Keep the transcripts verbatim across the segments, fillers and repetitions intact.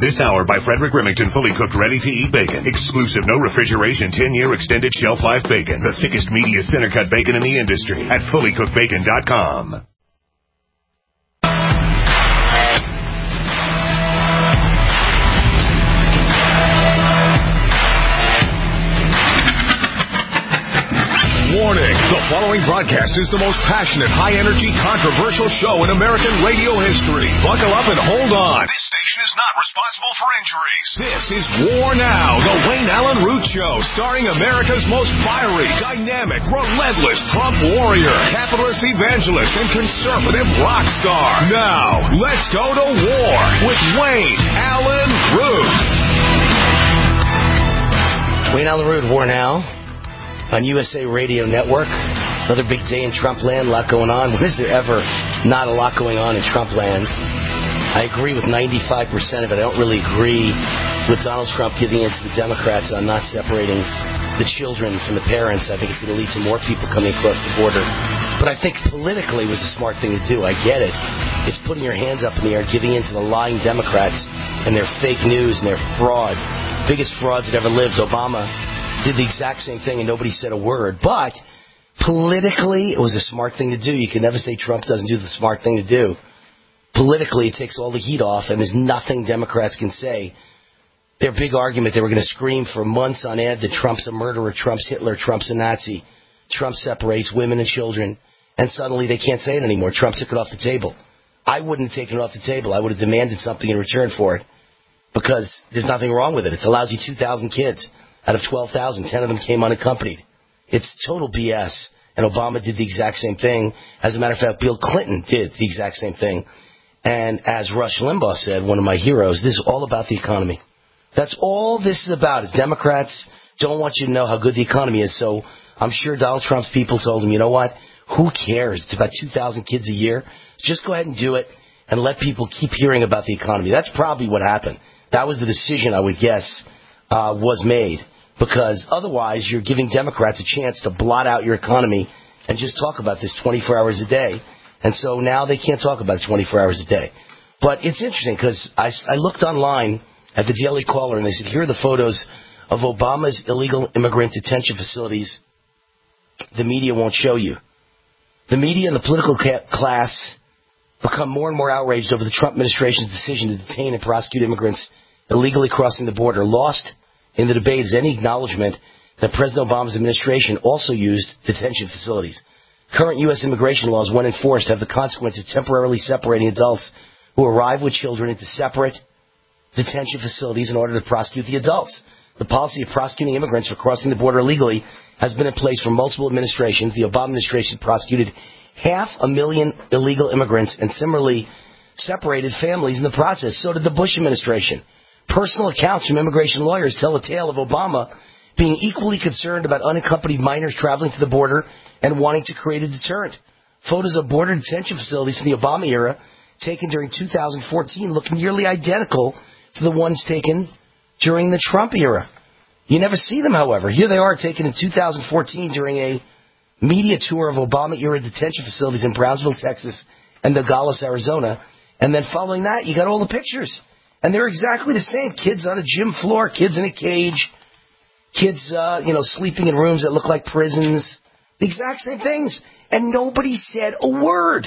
This hour by Frederick Remington, fully cooked, ready-to-eat bacon. Exclusive, no refrigeration, ten-year extended shelf life bacon. The thickest, meatiest, center-cut bacon in the industry at fully cooked bacon dot com. Warning, the following broadcast is the most passionate, high-energy, controversial show in American radio history. Buckle up and hold on. This station is not responsible for injuries. This is War Now, the Wayne Allen Root Show, starring America's most fiery, dynamic, relentless Trump warrior, capitalist evangelist, and conservative rock star. Now, let's go to war with Wayne Allen Root. Wayne Allen Root, War Now. On U S A Radio Network. Another big day in Trump land, a lot going on. When is there ever not a lot going on in Trump land? I agree with ninety-five percent of it. I don't really agree with Donald Trump giving in to the Democrats on not separating the children from the parents. I think it's going to lead to more people coming across the border. But I think politically it was a smart thing to do. I get it. It's putting your hands up in the air, giving in to the lying Democrats and their fake news and their fraud. Biggest frauds that ever lived. Obama did the exact same thing and nobody said a word. But politically, it was a smart thing to do. You can never say Trump doesn't do the smart thing to do. Politically, it takes all the heat off, and there's nothing Democrats can say. Their big argument, they were going to scream for months on end that Trump's a murderer, Trump's Hitler, Trump's a Nazi, Trump separates women and children, and suddenly they can't say it anymore. Trump took it off the table. I wouldn't have taken it off the table. I would have demanded something in return for it because there's nothing wrong with it. It's a lousy two thousand kids. Out of twelve thousand, ten of them came unaccompanied. It's total B S. And Obama did the exact same thing. As a matter of fact, Bill Clinton did the exact same thing. And as Rush Limbaugh said, one of my heroes, this is all about the economy. That's all this is about. Is Democrats don't want you to know how good the economy is. So I'm sure Donald Trump's people told him, you know what? Who cares? It's about two thousand kids a year. Just go ahead and do it and let people keep hearing about the economy. That's probably what happened. That was the decision, I would guess, uh, was made. Because otherwise, you're giving Democrats a chance to blot out your economy and just talk about this twenty-four hours a day. And so now they can't talk about it twenty-four hours a day. But it's interesting because I, I looked online at the Daily Caller and they said, here are the photos of Obama's illegal immigrant detention facilities the media won't show you. The media and the political ca- class become more and more outraged over the Trump administration's decision to detain and prosecute immigrants illegally crossing the border. Lost in the debate is any acknowledgement that President Obama's administration also used detention facilities. Current U S immigration laws, when enforced, have the consequence of temporarily separating adults who arrive with children into separate detention facilities in order to prosecute the adults. The policy of prosecuting immigrants for crossing the border illegally has been in place for multiple administrations. The Obama administration prosecuted half a million illegal immigrants and similarly separated families in the process. So did the Bush administration. Personal accounts from immigration lawyers tell a tale of Obama being equally concerned about unaccompanied minors traveling to the border and wanting to create a deterrent. Photos of border detention facilities from the Obama era taken during two thousand fourteen look nearly identical to the ones taken during the Trump era. You never see them, however. Here they are taken in two thousand fourteen during a media tour of Obama-era detention facilities in Brownsville, Texas, and Nogales, Arizona. And then following that, you got all the pictures. And they're exactly the same. Kids on a gym floor, kids in a cage, kids, uh, you know, sleeping in rooms that look like prisons. The exact same things. And nobody said a word.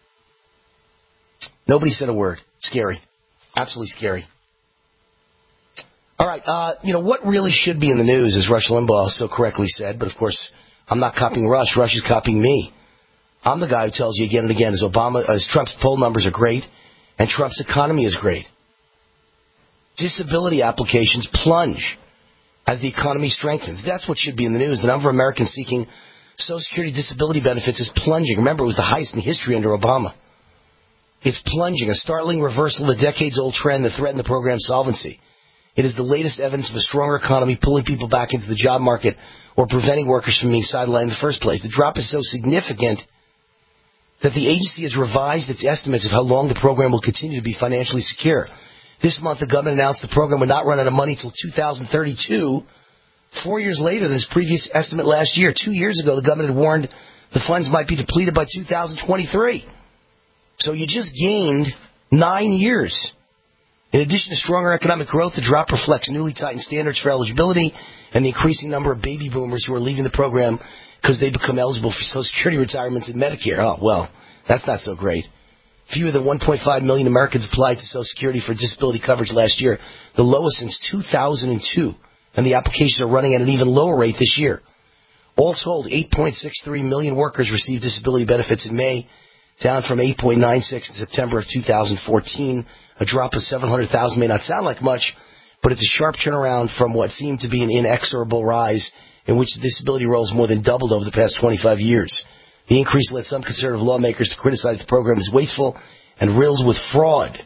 Nobody said a word. Scary. Absolutely scary. All right, uh, you know, what really should be in the news, as Rush Limbaugh so correctly said, but of course, I'm not copying Rush. Rush is copying me. I'm the guy who tells you again and again, as Obama, as Trump's poll numbers are great, and Trump's economy is great. Disability applications plunge as the economy strengthens. That's what should be in the news. The number of Americans seeking Social Security disability benefits is plunging. Remember, it was the highest in history under Obama. It's plunging, a startling reversal of the decades-old trend that threatened the program's solvency. It is the latest evidence of a stronger economy pulling people back into the job market or preventing workers from being sidelined in the first place. The drop is so significant that the agency has revised its estimates of how long the program will continue to be financially secure. This month, the government announced the program would not run out of money until two thousand thirty-two, four years later than its previous estimate last year. Two years ago, the government had warned the funds might be depleted by two thousand twenty-three. So you just gained nine years. In addition to stronger economic growth, the drop reflects newly tightened standards for eligibility and the increasing number of baby boomers who are leaving the program because they become eligible for Social Security retirements and Medicare. Oh, well, that's not so great. Fewer than one point five million Americans applied to Social Security for disability coverage last year, the lowest since two thousand two, and the applications are running at an even lower rate this year. All told, eight point six three million workers received disability benefits in May, down from eight point nine six in September of two thousand fourteen. A drop of seven hundred thousand may not sound like much, but it's a sharp turnaround from what seemed to be an inexorable rise in which the disability rolls more than doubled over the past twenty-five years. The increase led some conservative lawmakers to criticize the program as wasteful and riddled with fraud.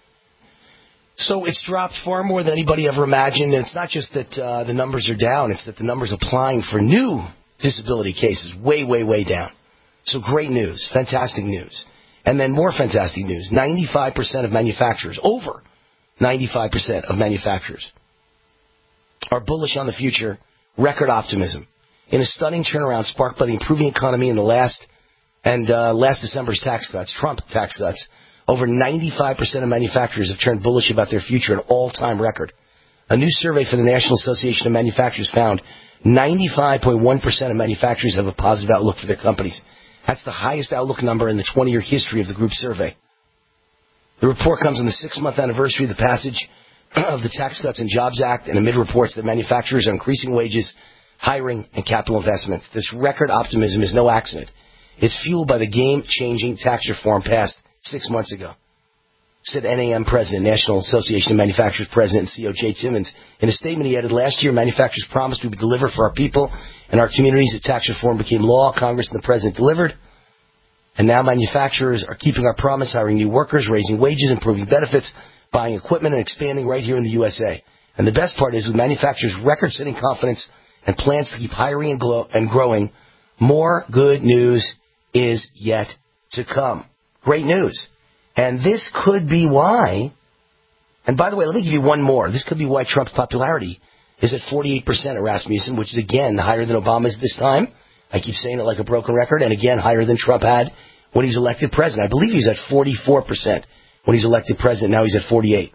So it's dropped far more than anybody ever imagined, and it's not just that uh, the numbers are down, it's that the numbers applying for new disability cases way, way, way down. So great news, fantastic news. And then more fantastic news, ninety-five percent of manufacturers, over ninety-five percent of manufacturers, are bullish on the future, record optimism. In a stunning turnaround sparked by the improving economy in the last and uh, last December's tax cuts, Trump tax cuts, over ninety-five percent of manufacturers have turned bullish about their future, an all-time record. A new survey for the National Association of Manufacturers found ninety-five point one percent of manufacturers have a positive outlook for their companies. That's the highest outlook number in the twenty-year history of the group survey. The report comes on the six-month anniversary of the passage of the Tax Cuts and Jobs Act, and amid reports that manufacturers are increasing wages, hiring, and capital investments. This record optimism is no accident. It's fueled by the game-changing tax reform passed six months ago, said N A M President, National Association of Manufacturers President and C E O Jay Timmons. In a statement he added, last year manufacturers promised we would deliver for our people and our communities. The tax reform became law. Congress and the President delivered. And now manufacturers are keeping our promise, hiring new workers, raising wages, improving benefits, buying equipment, and expanding right here in the U S A. And the best part is, with manufacturers' record-setting confidence and plans to keep hiring and, glow- and growing, more good news is yet to come. Great news. And this could be why, and by the way, let me give you one more. This could be why Trump's popularity is at forty-eight percent at Rasmussen, which is, again, higher than Obama's this time. I keep saying it like a broken record, and again, higher than Trump had when he's elected president. I believe he's at forty-four percent when he's elected president. Now he's at forty-eight.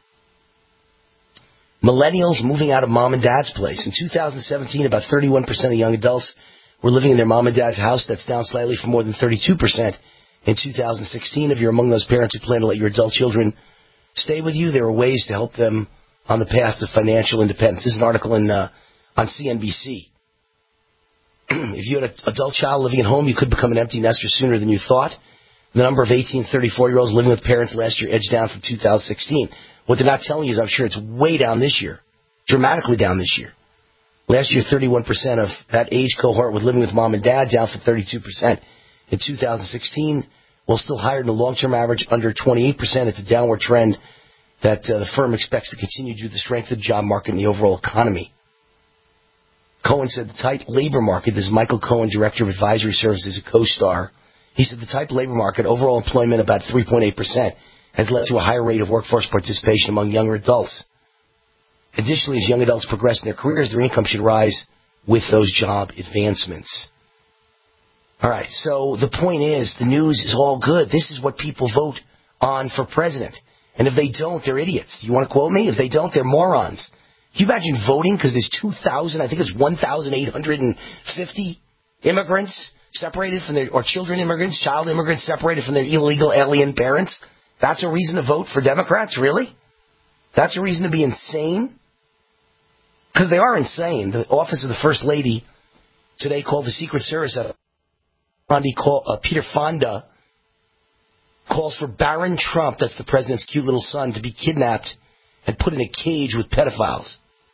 Millennials moving out of mom and dad's place. In two thousand seventeen, about thirty-one percent of young adults were living in their mom and dad's house. That's down slightly from more than thirty-two percent in two thousand sixteen. If you're among those parents who plan to let your adult children stay with you, there are ways to help them on the path to financial independence. This is an article in uh, on C N B C. If you had an adult child living at home, you could become an empty nester sooner than you thought. The number of eighteen to thirty-four-year-olds living with parents last year edged down from two thousand sixteen. What they're not telling you is I'm sure it's way down this year, dramatically down this year. Last year, thirty-one percent of that age cohort was living with mom and dad, down from thirty-two percent in two thousand sixteen, while still higher than the long-term average, under twenty-eight percent. It's a downward trend that uh, the firm expects to continue due to the strength of the job market and the overall economy. Cohen said the tight labor market, this is Michael Cohen, Director of Advisory Services at CoStar. He said the tight labor market, overall employment about three point eight percent, has led to a higher rate of workforce participation among younger adults. Additionally, as young adults progress in their careers, their income should rise with those job advancements. All right, so the point is, the news is all good. This is what people vote on for president. And if they don't, they're idiots. You want to quote me? If they don't, they're morons. Can you imagine voting because there's two thousand, I think it's one thousand eight hundred fifty immigrants separated from their, or children immigrants, child immigrants separated from their illegal alien parents? That's a reason to vote for Democrats, really? That's a reason to be insane? Because they are insane. The office of the First Lady today called the Secret Service a call, uh, Peter Fonda calls for Barron Trump, that's the president's cute little son, to be kidnapped and put in a cage with pedophiles.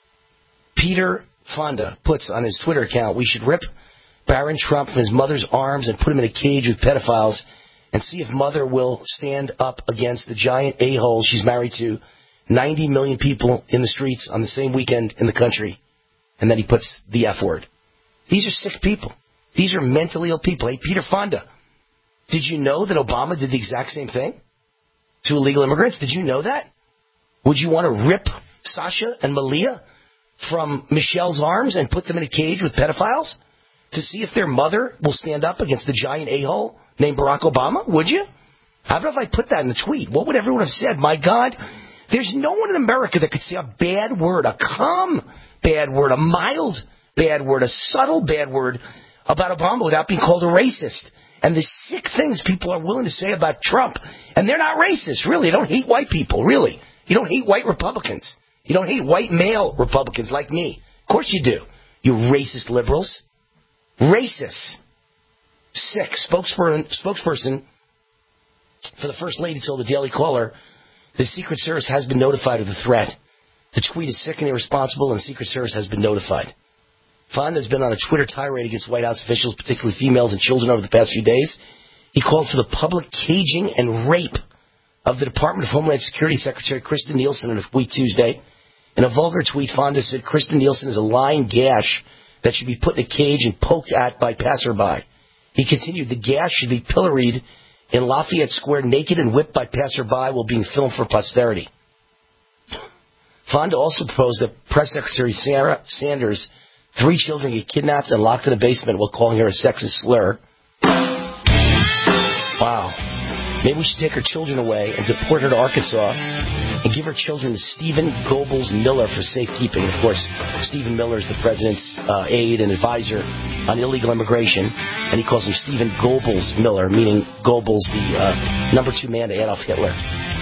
Peter Fonda puts on his Twitter account, we should rip Barron Trump from his mother's arms and put him in a cage with pedophiles and see if mother will stand up against the giant a-hole she's married to, ninety million people in the streets on the same weekend in the country. And then he puts the F word. These are sick people. These are mentally ill people. Hey, Peter Fonda, did you know that Obama did the exact same thing to illegal immigrants? Did you know that? Would you want to rip Sasha and Malia from Michelle's arms and put them in a cage with pedophiles to see if their mother will stand up against the giant a-hole named Barack Obama? Would you? How about if I put that in the tweet? What would everyone have said? My God, There's no one in America that could say a bad word, a calm bad word, a mild bad word, a subtle bad word about Obama without being called a racist. And the sick things people are willing to say about Trump. And they're not racist, really. You don't hate white people, really. You don't hate white Republicans. You don't hate white male Republicans like me. Of course you do. You racist liberals. Racist. Sick. Spokesperson, spokesperson for the First Lady told the Daily Caller the Secret Service has been notified of the threat. The tweet is sick and irresponsible, and the Secret Service has been notified. Fonda has been on a Twitter tirade against White House officials, particularly females and children, over the past few days. He called for the public caging and rape of the Department of Homeland Security Secretary Kristen Nielsen on a week Tuesday. In a vulgar tweet, Fonda said Kristen Nielsen is a lying gash that should be put in a cage and poked at by passerby. He continued, the gash should be pilloried in Lafayette Square naked and whipped by passerby while being filmed for posterity. Fonda also proposed that Press Secretary Sarah Sanders' three children get kidnapped and locked in a basement while calling her a sexist slur. Wow. Maybe we should take her children away and deport her to Arkansas and give her children to Stephen Goebbels Miller for safekeeping. Of course, Stephen Miller is the president's uh, aide and advisor on illegal immigration, and he calls him Stephen Goebbels Miller, meaning Goebbels, the uh, number two man to Adolf Hitler.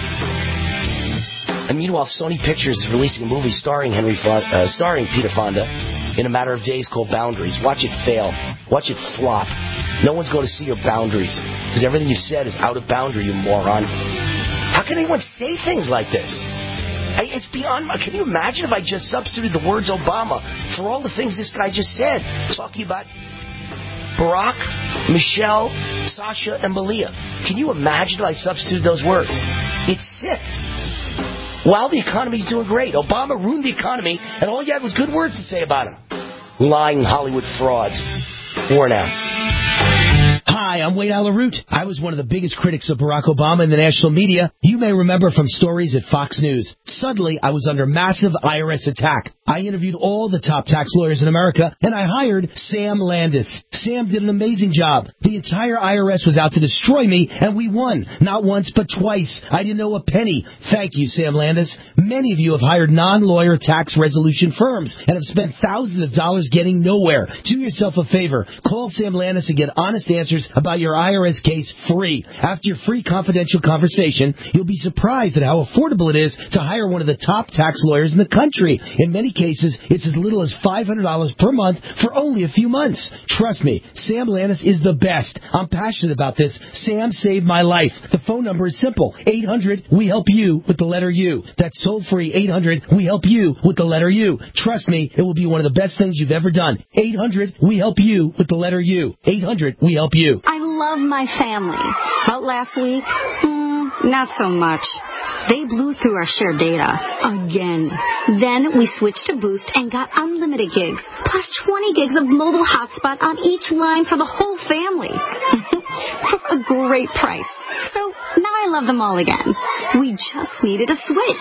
And meanwhile, Sony Pictures is releasing a movie starring Henry Fonda, uh, starring Peter Fonda in a matter of days called Boundaries. Watch it fail. Watch it flop. No one's going to see your boundaries because everything you said is out of boundary, you moron. How can anyone say things like this? I, it's beyond my... Can you imagine if I just substituted the words Obama for all the things this guy just said? Talking about Barack, Michelle, Sasha, and Malia. Can you imagine if I substituted those words? It's sick. While the economy's doing great. Obama ruined the economy, and all you had was good words to say about him. Lying Hollywood frauds. War now. Hi, I'm Wayne Allyn Root. I was one of the biggest critics of Barack Obama in the national media. You may remember from stories at Fox News. Suddenly, I was under massive I R S attack. I interviewed all the top tax lawyers in America, and I hired Sam Landis. Sam did an amazing job. The entire I R S was out to destroy me, and we won. Not once, but twice. I didn't owe a penny. Thank you, Sam Landis. Many of you have hired non-lawyer tax resolution firms and have spent thousands of dollars getting nowhere. Do yourself a favor. Call Sam Landis and get honest answers about your I R S case free. After your free confidential conversation, you'll be surprised at how affordable it is to hire one of the top tax lawyers in the country. In many cases, it's as little as five hundred dollars per month for only a few months. Trust me, Sam Landis is the best. I'm passionate about this. Sam saved my life. The phone number is simple. eight hundred we help you with the letter U. That's toll free. eight hundred we help you with the letter U. Trust me, it will be one of the best things you've ever done. eight hundred we help you with the letter U. eight hundred we help you. I love my family. But last week, mm, not so much. They blew through our shared data. Again. Then we switched to Boost and got unlimited gigs, plus twenty gigs of mobile hotspot on each line for the whole family. For a great price. So now I love them all again. We just needed a switch.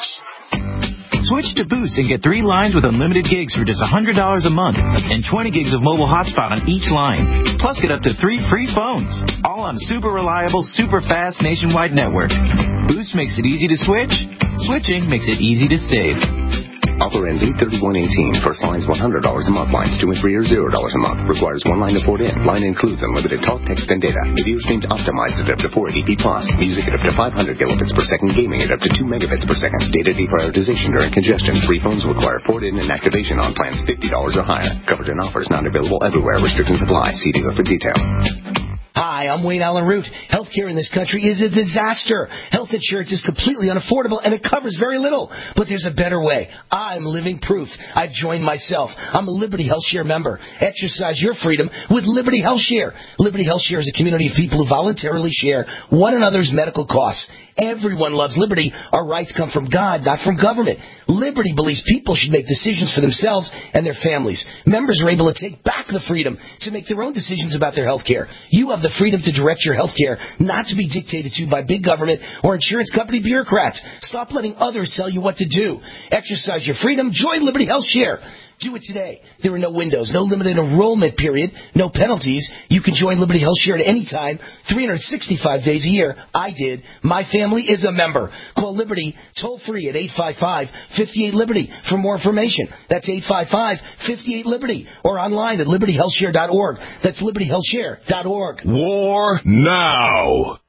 Switch to Boost and get three lines with unlimited gigs for just one hundred dollars a month and twenty gigs of mobile hotspot on each line. Plus, get up to three free phones, all on a super reliable, super fast nationwide network. Boost makes it easy to switch. Switching makes it easy to save. Offer ends eight thirty-one eighteen. First line's one hundred dollars a month. Lines two and three are zero dollars a month. Requires one line to port in. Line includes unlimited talk, text, and data. Video streams optimized at up to four eighty p plus. Music at up to five hundred kilobits per second. Gaming at up to two megabits per second. Data deprioritization during congestion. Free phones require port in and activation on plans fifty dollars or higher. Covered in offers not available everywhere. Restrictions apply. See dealer for details. Hi, I'm Wayne Allyn Root. Healthcare in this country is a disaster. Health insurance is completely unaffordable, and it covers very little. But there's a better way. I'm living proof. I've joined myself. I'm a Liberty HealthShare member. Exercise your freedom with Liberty HealthShare. Liberty HealthShare is a community of people who voluntarily share one another's medical costs. Everyone loves liberty. Our rights come from God, not from government. Liberty believes people should make decisions for themselves and their families. Members are able to take back the freedom to make their own decisions about their health care. You have the freedom to direct your health care, not to be dictated to by big government or insurance company bureaucrats. Stop letting others tell you what to do. Exercise your freedom. Join Liberty HealthShare. Do it today. There are no windows, no limited enrollment period, no penalties. You can join Liberty Health Share at any time, three hundred sixty-five days a year. I did. My family is a member. Call Liberty toll-free at eight five five, five eight, Liberty for more information. That's eight five five, five eight, Liberty. Or online at liberty health share dot org. That's liberty health share dot org. War now.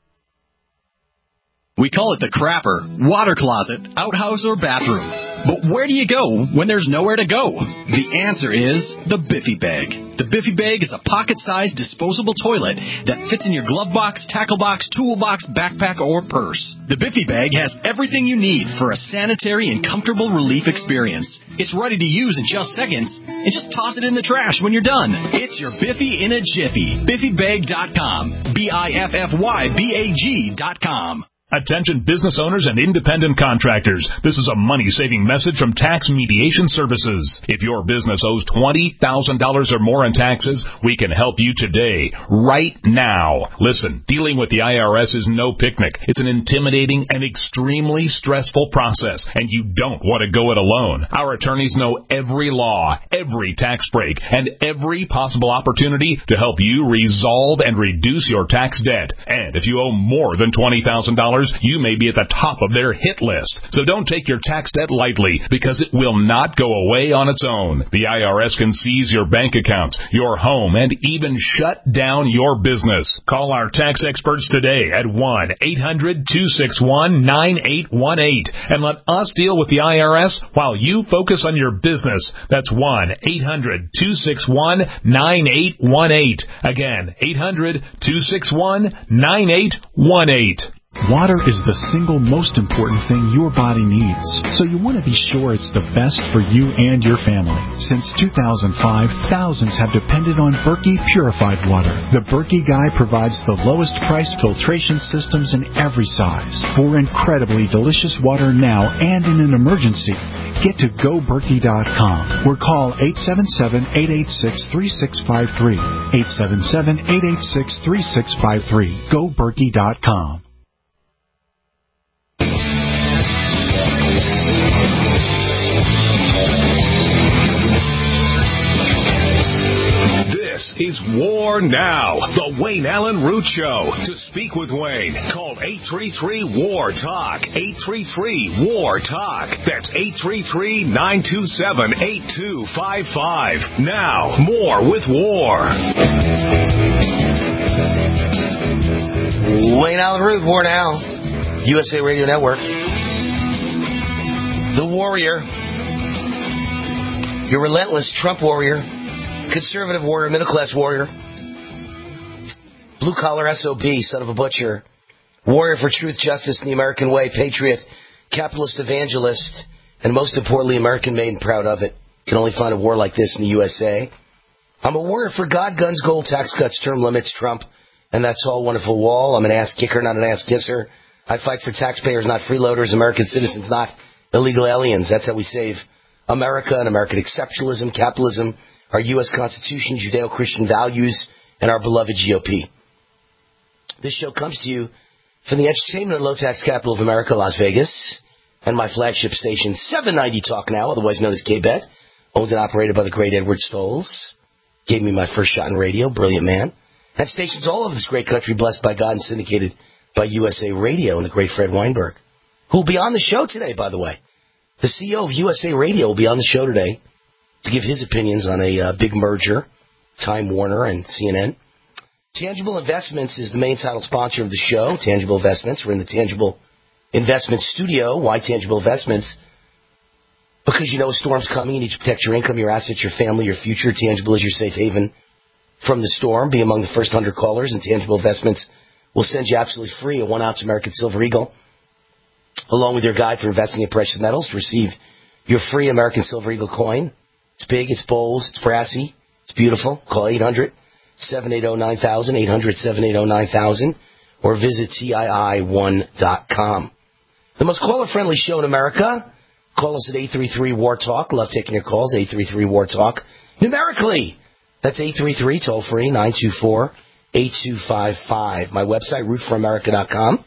We call it the crapper, water closet, outhouse, or bathroom. But where do you go when there's nowhere to go? The answer is the Biffy Bag. The Biffy Bag is a pocket-sized disposable toilet that fits in your glove box, tackle box, toolbox, backpack, or purse. The Biffy Bag has everything you need for a sanitary and comfortable relief experience. It's ready to use in just seconds, and just toss it in the trash when you're done. It's your Biffy in a jiffy. biffy bag dot com. B I F F Y B A G dot com. Attention business owners and independent contractors. This is a money-saving message from Tax Mediation Services. If your business owes twenty thousand dollars or more in taxes, we can help you today, right now. Listen, dealing with the I R S is no picnic. It's an intimidating and extremely stressful process, and you don't want to go it alone. Our attorneys know every law, every tax break, and every possible opportunity to help you resolve and reduce your tax debt. And if you owe more than twenty thousand dollars, you may be at the top of their hit list. So don't take your tax debt lightly, because it will not go away on its own. The I R S can seize your bank accounts, your home, and even shut down your business. Call our tax experts today at one eight hundred, two six one, nine eight one eight and let us deal with the I R S while you focus on your business. That's one eight hundred, two six one, nine eight one eight. Again, eight hundred, two six one, nine eight one eight. Water is the single most important thing your body needs, so you want to be sure it's the best for you and your family. Since two thousand five, thousands have depended on Berkey purified water. The Berkey Guy provides the lowest priced filtration systems in every size. For incredibly delicious water now and in an emergency, get to go berkey dot com or call eight seven seven, eight eight six, three six five three. eight seven seven, eight eight six, three six five three. go berkey dot com. This is War Now, the Wayne Allen Root Show. To speak with Wayne, call eight three three, W A R, TALK. eight three three, W A R, TALK. That's eight three three, nine two seven, eight two five five. Now, more with War. Wayne Allen Root, War Now, U S A Radio Network. The Warrior, your relentless Trump warrior, conservative warrior, middle-class warrior, blue-collar S O B, son of a butcher, warrior for truth, justice, and the American way, patriot, capitalist evangelist, and most importantly, American-made and proud of it. You can only find a war like this in the U S A. I'm a warrior for God, guns, gold, tax cuts, term limits, Trump, and that's all wonderful wall. I'm an ass-kicker, not an ass-kisser. I fight for taxpayers, not freeloaders, American citizens, not illegal aliens. That's how we save America and American exceptionalism, capitalism, our U S Constitution, Judeo-Christian values, and our beloved G O P. This show comes to you from the entertainment and low-tax capital of America, Las Vegas, and my flagship station, seven ninety Talk Now, otherwise known as K-Bet, owned and operated by the great Edward Stolz. Gave me my first shot in radio, brilliant man. And stations all over this great country, blessed by God and syndicated by U S A Radio and the great Fred Weinberg, who will be on the show today, by the way. The C E O of U S A Radio will be on the show today to give his opinions on a uh, big merger, Time Warner and C N N. Tangible Investments is the main title sponsor of the show, Tangible Investments. We're in the Tangible Investment studio. Why Tangible Investments? Because you know a storm's coming. You need to protect your income, your assets, your family, your future. Tangible is your safe haven from the storm. Be among the first one hundred callers, and Tangible Investments will send you absolutely free a one-ounce American Silver Eagle, along with your guide for investing in precious metals, to receive your free American Silver Eagle coin. It's big, it's bold, it's brassy, it's beautiful. Call eight hundred, seven eight zero, nine thousand, eight hundred, seven eight zero, nine thousand, or visit T I I one dot com. The most caller-friendly show in America. Call us at eight three three, W A R, TALK. Love taking your calls, eight three three, W A R, TALK. Numerically, that's eight three three, toll-free, nine two four, eight two five five. My website, root for america dot com.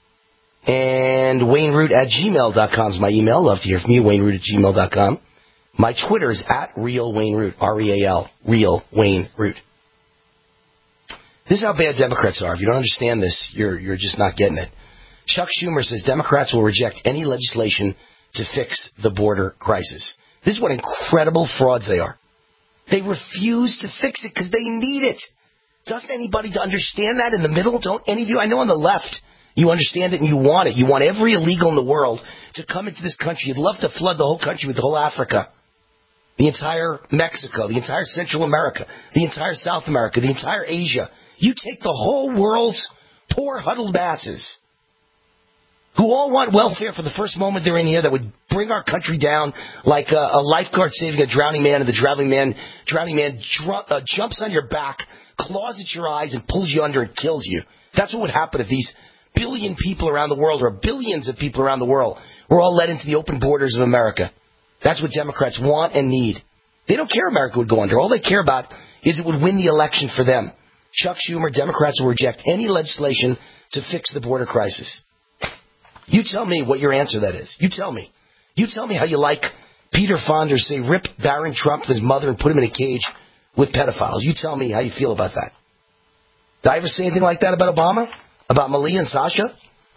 And wayne root at gmail dot com is my email. Love to hear from you, wayne root at gmail dot com. My Twitter is at Real Wayne Root, R E A L, Real Wayne Root. This is how bad Democrats are. If you don't understand this, you're you're just not getting it. Chuck Schumer says Democrats will reject any legislation to fix the border crisis. This is what incredible frauds they are. They refuse to fix it because they need it. Doesn't anybody understand that in the middle? Don't any of you? I know on the left, you understand it and you want it. You want every illegal in the world to come into this country. You'd love to flood the whole country with the whole Africa, the entire Mexico, the entire Central America, the entire South America, the entire Asia. You take the whole world's poor, huddled masses who all want welfare for the first moment they're in here that would bring our country down like a, a lifeguard saving a drowning man, and the drowning man, drowning man dr- uh, jumps on your back, claws at your eyes, and pulls you under and kills you. That's what would happen if these billion people around the world, or billions of people around the world, were all led into the open borders of America. That's what Democrats want and need. They don't care America would go under. All they care about is it would win the election for them. Chuck Schumer, Democrats will reject any legislation to fix the border crisis. You tell me what your answer that is. You tell me. You tell me how you like Peter Fonders say rip Barron Trump and his mother and put him in a cage with pedophiles. You tell me how you feel about that. Did I ever say anything like that about Obama? About Malia and Sasha?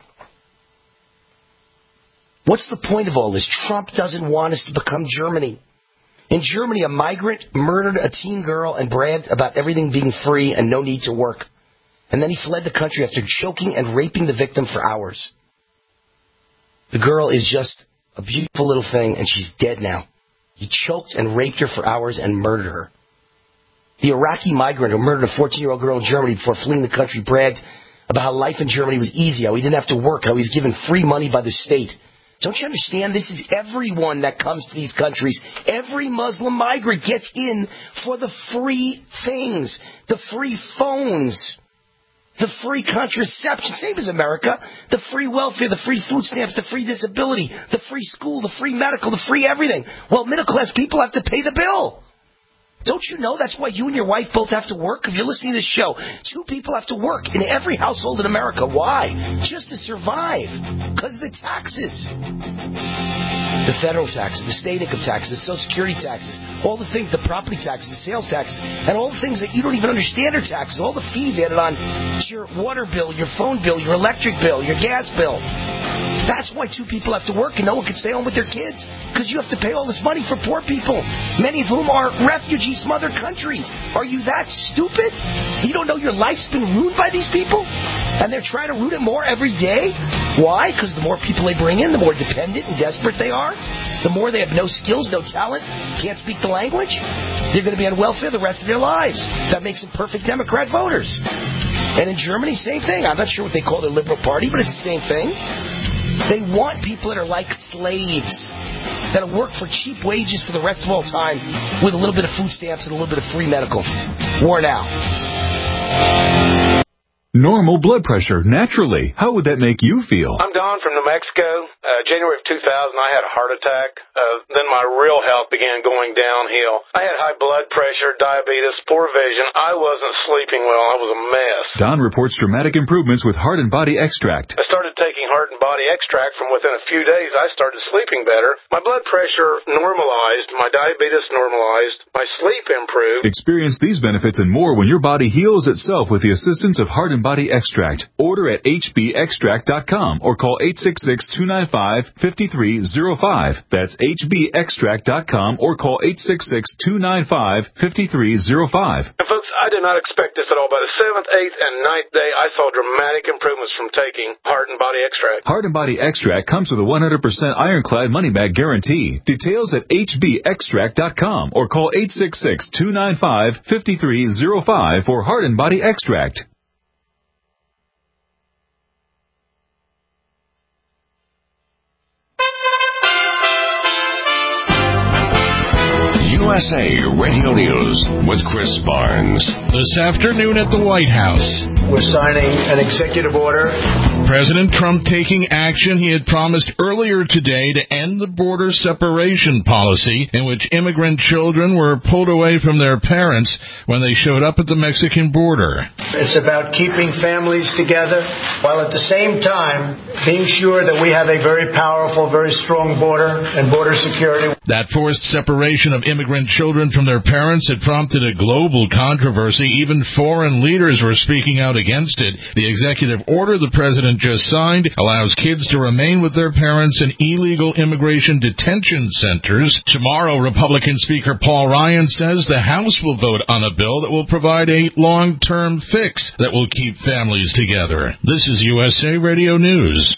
What's the point of all this? Trump doesn't want us to become Germany. In Germany, a migrant murdered a teen girl and bragged about everything being free and no need to work. And then he fled the country after choking and raping the victim for hours. The girl is just a beautiful little thing, and she's dead now. He choked and raped her for hours and murdered her. The Iraqi migrant who murdered a fourteen-year-old girl in Germany before fleeing the country bragged about how life in Germany was easy, how he didn't have to work, how he was given free money by the state. Don't you understand? This is everyone that comes to these countries. Every Muslim migrant gets in for the free things, the free phones, the free contraception, same as America, the free welfare, the free food stamps, the free disability, the free school, the free medical, the free everything. Well, middle-class people have to pay the bill. Don't you know that's why you and your wife both have to work? If you're listening to this show, two people have to work in every household in America. Why? Just to survive. Because of the taxes. The federal taxes, the state income taxes, the Social Security taxes, all the things, the property taxes, the sales taxes, and all the things that you don't even understand are taxes, all the fees added on to your water bill, your phone bill, your electric bill, your gas bill. That's why two people have to work and no one can stay home with their kids, because you have to pay all this money for poor people, many of whom are refugees from other countries. Are you that stupid? You don't know your life's been ruined by these people? And they're trying to ruin it more every day? Why? Because the more people they bring in, the more dependent and desperate they are. The more they have no skills, no talent, can't speak the language. They're going to be on welfare the rest of their lives. That makes them perfect Democrat voters. And in Germany, same thing. I'm not sure what they call their liberal party, but it's the same thing. They want people that are like slaves, that'll work for cheap wages for the rest of all time with a little bit of food stamps and a little bit of free medical. War now. Normal blood pressure, naturally. How would that make you feel? I'm Don from New Mexico. Uh, January of two thousand, I had a heart attack. Uh, then my real health began going downhill. I had high blood pressure, diabetes, poor vision. I wasn't sleeping well. I was a mess. Don reports dramatic improvements with Heart and Body Extract. I started taking Heart and Body Extract. From within a few days, I started sleeping better. My blood pressure normalized. My diabetes normalized. My sleep improved. Experience these benefits and more when your body heals itself with the assistance of Heart and Body Extract. Order at H B extract dot com or call eight six six, two nine five, five three zero five. That's H B extract dot com or call eight six six, two nine five, five three zero five. And folks, I did not expect this at all. By the seventh, eighth, and ninth day, I saw dramatic improvements from taking Heart and Body Extract. Heart and Body Extract comes with a one hundred percent ironclad money-back guarantee. Details at H B extract dot com or call eight six six, two nine five, five three zero five for Heart and Body Extract. U S A Radio News with Chris Barnes. This afternoon at the White House, we're signing an executive order. President Trump taking action. He had promised earlier today to end the border separation policy in which immigrant children were pulled away from their parents when they showed up at the Mexican border. It's about keeping families together while at the same time being sure that we have a very powerful, very strong border and border security. That forced separation of immigrant children from their parents had prompted a global controversy. Even foreign leaders were speaking out against it. The executive order the president just signed allows kids to remain with their parents in illegal immigration detention centers. Tomorrow, Republican Speaker Paul Ryan says the House will vote on a bill that will provide a long-term fix that will keep families together. This is U S A Radio News.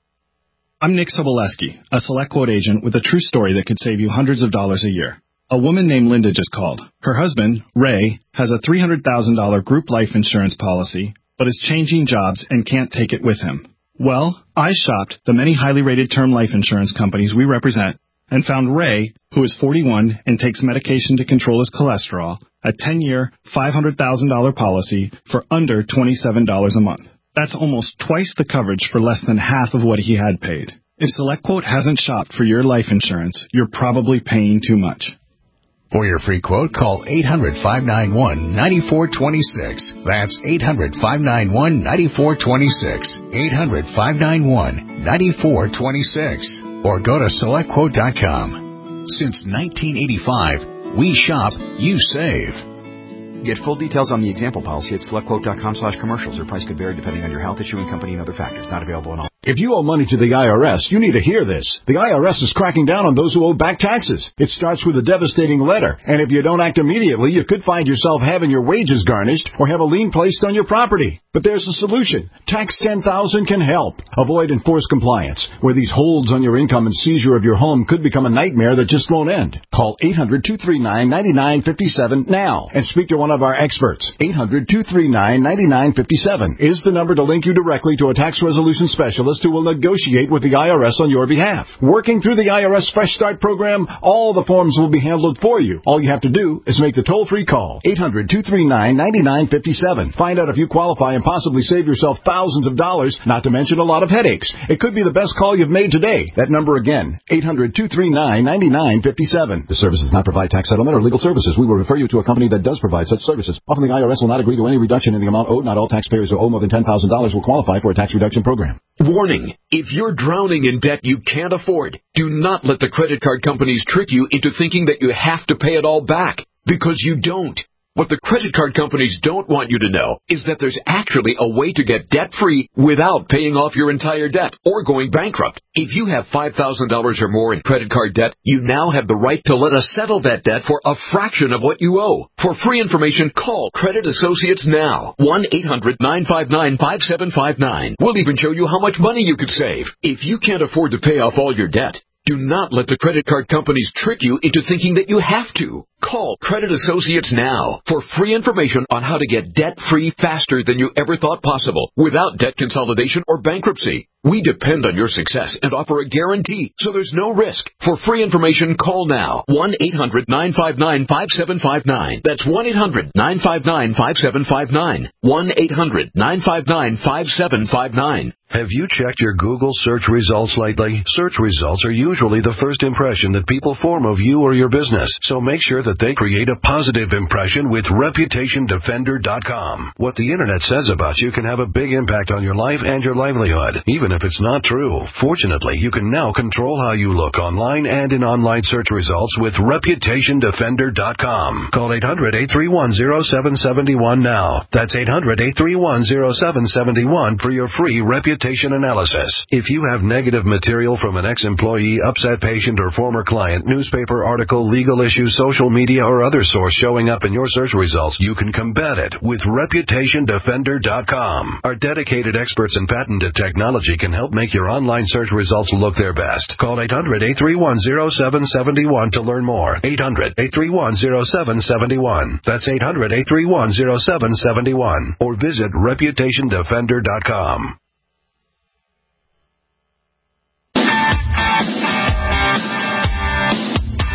I'm Nick Soboleski, a SelectQuote agent with a true story that could save you hundreds of dollars a year. A woman named Linda just called. Her husband, Ray, has a three hundred thousand dollars group life insurance policy, but is changing jobs and can't take it with him. Well, I shopped the many highly rated term life insurance companies we represent and found Ray, who is forty-one and takes medication to control his cholesterol, a ten-year, five hundred thousand dollars policy for under twenty-seven dollars a month. That's almost twice the coverage for less than half of what he had paid. If SelectQuote hasn't shopped for your life insurance, you're probably paying too much. For your free quote, call eight hundred, five nine one, nine four two six. That's eight hundred, five nine one, nine four two six. eight hundred, five nine one, nine four two six. Or go to select quote dot com. Since nineteen eighty-five, we shop, you save. Get full details on the example policy at select quote dot com slash commercials. Or price could vary depending on your health, issuing company, and other factors. Not available in all. If you owe money to the I R S, you need to hear this. The I R S is cracking down on those who owe back taxes. It starts with a devastating letter, and if you don't act immediately, you could find yourself having your wages garnished or have a lien placed on your property. But there's a solution. Tax ten thousand can help. Avoid enforced compliance, where these holds on your income and seizure of your home could become a nightmare that just won't end. Call eight hundred, two three nine, nine nine five seven now and speak to one of our experts. eight hundred, two three nine, nine nine five seven is the number to link you directly to a tax resolution specialist who will negotiate with the I R S on your behalf. Working through the I R S Fresh Start program, all the forms will be handled for you. All you have to do is make the toll-free call. eight hundred, two three nine, nine nine five seven. Find out if you qualify and possibly save yourself thousands of dollars, not to mention a lot of headaches. It could be the best call you've made today. That number again, eight hundred, two three nine, nine nine five seven. The service does not provide tax settlement or legal services. We will refer you to a company that does provide such services. Often the I R S will not agree to any reduction in the amount owed. Not all taxpayers who owe more than ten thousand dollars will qualify for a tax reduction program. Warning, if you're drowning in debt you can't afford, do not let the credit card companies trick you into thinking that you have to pay it all back, because you don't. What the credit card companies don't want you to know is that there's actually a way to get debt-free without paying off your entire debt or going bankrupt. If you have five thousand dollars or more in credit card debt, you now have the right to let us settle that debt for a fraction of what you owe. For free information, call Credit Associates now. one eight hundred, nine five nine, five seven five nine. We'll even show you how much money you could save. If you can't afford to pay off all your debt, do not let the credit card companies trick you into thinking that you have to. Call Credit Associates now for free information on how to get debt-free faster than you ever thought possible without debt consolidation or bankruptcy. We depend on your success and offer a guarantee, so there's no risk. For free information, call now. one eight hundred, nine five nine, five seven five nine. That's one eight hundred, nine five nine, five seven five nine. one eight hundred, nine five nine, five seven five nine. Have you checked your Google search results lately? Search results are usually the first impression that people form of you or your business, so make sure that they create a positive impression with reputation defender dot com. What the internet says about you can have a big impact on your life and your livelihood, even if it's not true. Fortunately, you can now control how you look online and in online search results with reputation defender dot com. Call eight hundred, eight three one, zero seven seven one now. That's eight hundred, eight three one, zero seven seven one for your free reputation analysis. If you have negative material from an ex-employee, upset patient, or former client, newspaper article, legal issue, social media, or other source showing up in your search results, you can combat it with reputation defender dot com. Our dedicated experts in patented technology can help make your online search results look their best. Call eight hundred, eight three one, zero seven seven one to learn more. eight hundred, eight three one, zero seven seven one. That's eight hundred, eight three one, zero seven seven one. Or visit reputation defender dot com.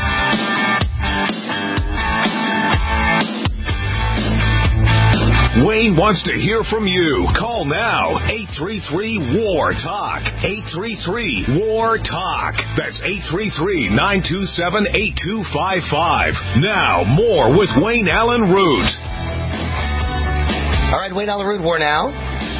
Wait Wayne wants to hear from you. Call now. eight three three, W A R, TALK. eight three three, W A R, TALK. That's eight three three, nine two seven, eight two five five. Now, more with Wayne Allen Root. All right, Wayne Allen Root, War Now.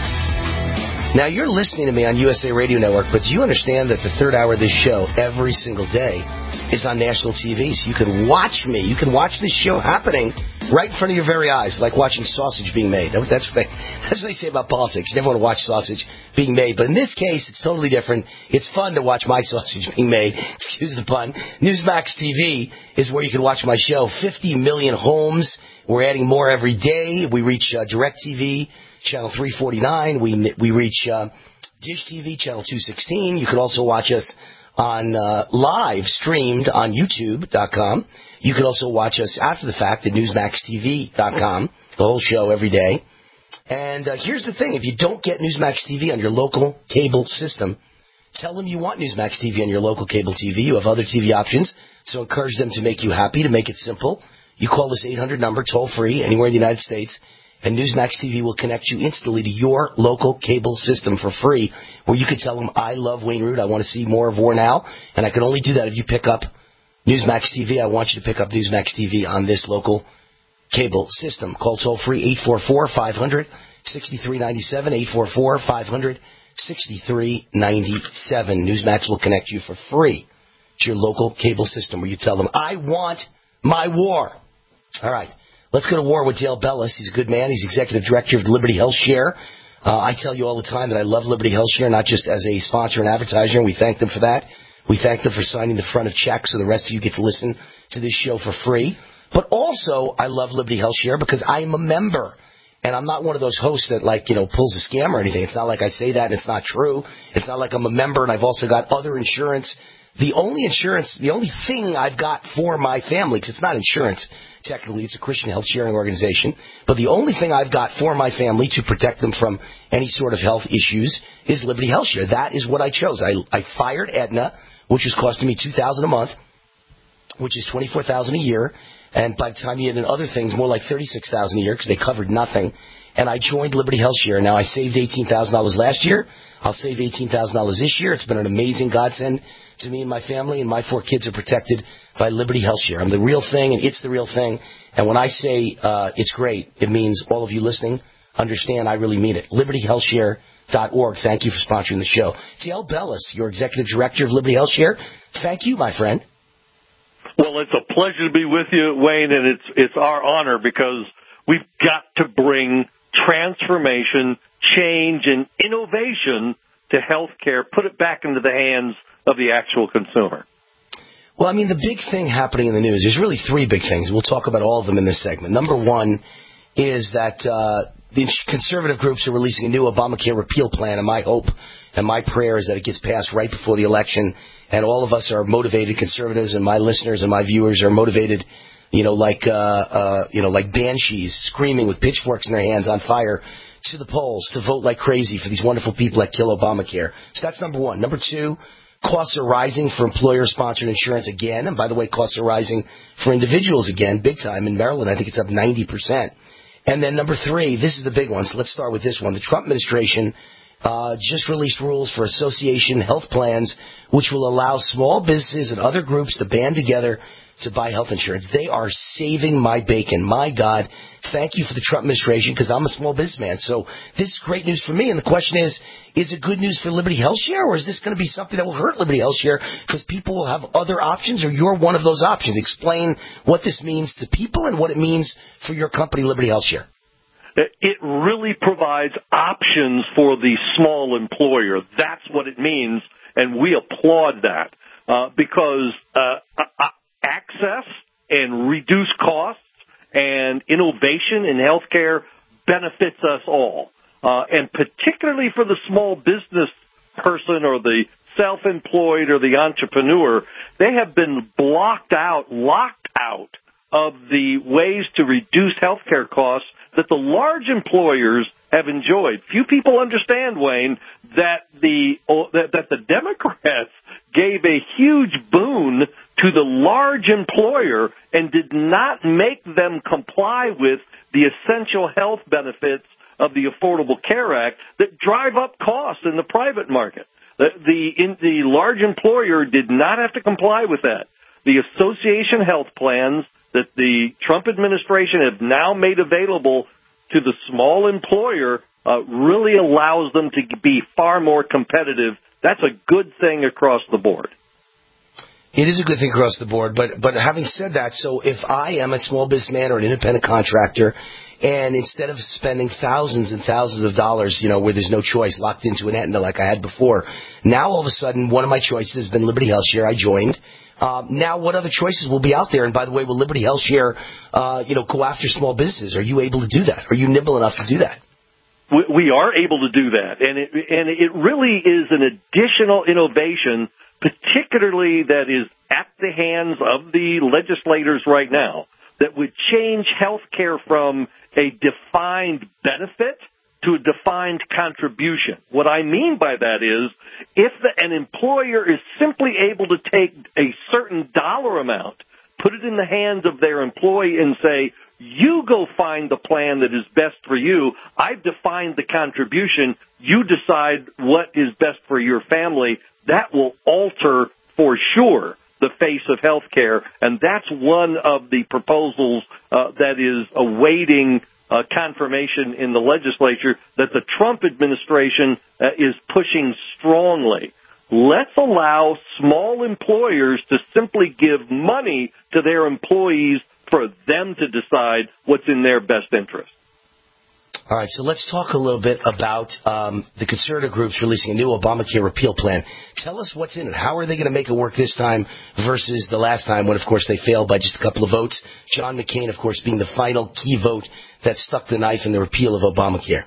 Now, you're listening to me on U S A Radio Network, but do you understand that the third hour of this show every single day is on national T V? So you can watch me. You can watch this show happening right in front of your very eyes, like watching sausage being made. That's what they, that's what they say about politics. You never want to watch sausage being made. But in this case, it's totally different. It's fun to watch my sausage being made. Excuse the pun. Newsmax T V is where you can watch my show. fifty million homes. We're adding more every day. We reach uh, DirecTV, channel three forty-nine. We we reach uh, Dish T V, channel two sixteen. You can also watch us on uh, live streamed on YouTube dot com. You can also watch us after the fact at Newsmax T V dot com, the whole show every day. And uh, here's the thing. If you don't get Newsmax T V on your local cable system, tell them you want Newsmax T V on your local cable T V. You have other T V options, so encourage them to make you happy, to make it simple. You call this eight hundred number, toll-free, anywhere in the United States, and Newsmax T V will connect you instantly to your local cable system for free, where you can tell them, I love Wayne Root, I want to see more of War Now, and I can only do that if you pick up Newsmax T V. I want you to pick up Newsmax T V on this local cable system. Call toll-free eight four four, five hundred, six three nine seven, eight four four, five hundred, six three nine seven. Newsmax will connect you for free to your local cable system, where you tell them, I want my war. All right. Let's go to war with Dale Bellis. He's a good man. He's executive director of Liberty Health Share. Uh, I tell you all the time that I love Liberty Health Share, not just as a sponsor and advertiser, and we thank them for that. We thank them for signing the front of checks so the rest of you get to listen to this show for free. But also, I love Liberty Health Share because I am a member. And I'm not one of those hosts that, like, you know, pulls a scam or anything. It's not like I say that and it's not true. It's not like I'm a member and I've also got other insurance. The only insurance, the only thing I've got for my family, because it's not insurance, technically, it's a Christian health sharing organization, but the only thing I've got for my family to protect them from any sort of health issues is Liberty Health Share. That is what I chose. I, I fired Aetna, which was costing me two thousand dollars a month, which is twenty-four thousand dollars a year, and by the time you add in other things, more like thirty-six thousand dollars a year, because they covered nothing, and I joined Liberty Health Share. Now, I saved eighteen thousand dollars last year. I'll save eighteen thousand dollars this year. It's been an amazing godsend to me and my family, and my four kids are protected by Liberty Health Share. I'm the real thing, and it's the real thing. And when I say uh, it's great, it means all of you listening understand I really mean it. Liberty Health Share dot org. Thank you for sponsoring the show. Dale Bellis, your executive director of Liberty Health Share. Thank you, my friend. Well, it's a pleasure to be with you, Wayne, and it's it's our honor because we've got to bring transformation, change, and innovation to healthcare, put it back into the hands of the actual consumer. Well, I mean, the big thing happening in the news, there's really three big things. We'll talk about all of them in this segment. Number one is that uh, the conservative groups are releasing a new Obamacare repeal plan, and my hope and my prayer is that it gets passed right before the election, and all of us are motivated conservatives, and my listeners and my viewers are motivated, you know, like uh, uh, you know, like banshees screaming with pitchforks in their hands on fire to the polls to vote like crazy for these wonderful people that kill Obamacare. So that's number one. Number two, costs are rising for employer-sponsored insurance again. And by the way, costs are rising for individuals again, big time. In Maryland, I think it's up ninety percent. And then number three, this is the big one. So let's start with this one. The Trump administration uh, just released rules for association health plans, which will allow small businesses and other groups to band together to buy health insurance. They are saving my bacon. My God, thank you for the Trump administration, because I'm a small businessman. So this is great news for me. And the question is, is it good news for Liberty Health Share, or is this going to be something that will hurt Liberty Health Share because people will have other options, or you're one of those options? Explain what this means to people and what it means for your company, Liberty Health Share. It really provides options for the small employer. That's what it means, and we applaud that uh, because uh, access and reduced costs and innovation in healthcare benefits us all. Uh, and particularly for the small business person or the self-employed or the entrepreneur, they have been blocked out, locked out of the ways to reduce health care costs that the large employers have enjoyed. Few people understand, Wayne, that the that, that the Democrats gave a huge boon to the large employer and did not make them comply with the essential health benefits of the Affordable Care Act that drive up costs in the private market. The, the, in, the large employer did not have to comply with that. The association health plans that the Trump administration have now made available to the small employer uh, really allows them to be far more competitive. That's a good thing across the board. It is a good thing across the board, but but having said that, so if I am a small businessman or an independent contractor, and instead of spending thousands and thousands of dollars, you know, where there's no choice, locked into an Aetna like I had before, now all of a sudden one of my choices has been Liberty Health Share. I joined. Um, now what other choices will be out there? And by the way, will Liberty Health Share, uh, you know, go after small businesses? Are you able to do that? Are you nimble enough to do that? We, we are able to do that, and it and it really is an additional innovation, particularly that is at the hands of the legislators right now, that would change health care from a defined benefit to a defined contribution. What I mean by that is, if the, an employer is simply able to take a certain dollar amount, put it in the hands of their employee and say, you go find the plan that is best for you. I've defined the contribution. You decide what is best for your family. That will alter, for sure, the face of health care. And that's one of the proposals uh, that is awaiting uh, confirmation in the legislature that the Trump administration uh, is pushing strongly. Let's allow small employers to simply give money to their employees for them to decide what's in their best interest. All right, so let's talk a little bit about um, the conservative groups releasing a new Obamacare repeal plan. Tell us what's in it. How are they going to make it work this time versus the last time when, of course, they failed by just a couple of votes? John McCain, of course, being the final key vote that stuck the knife in the repeal of Obamacare.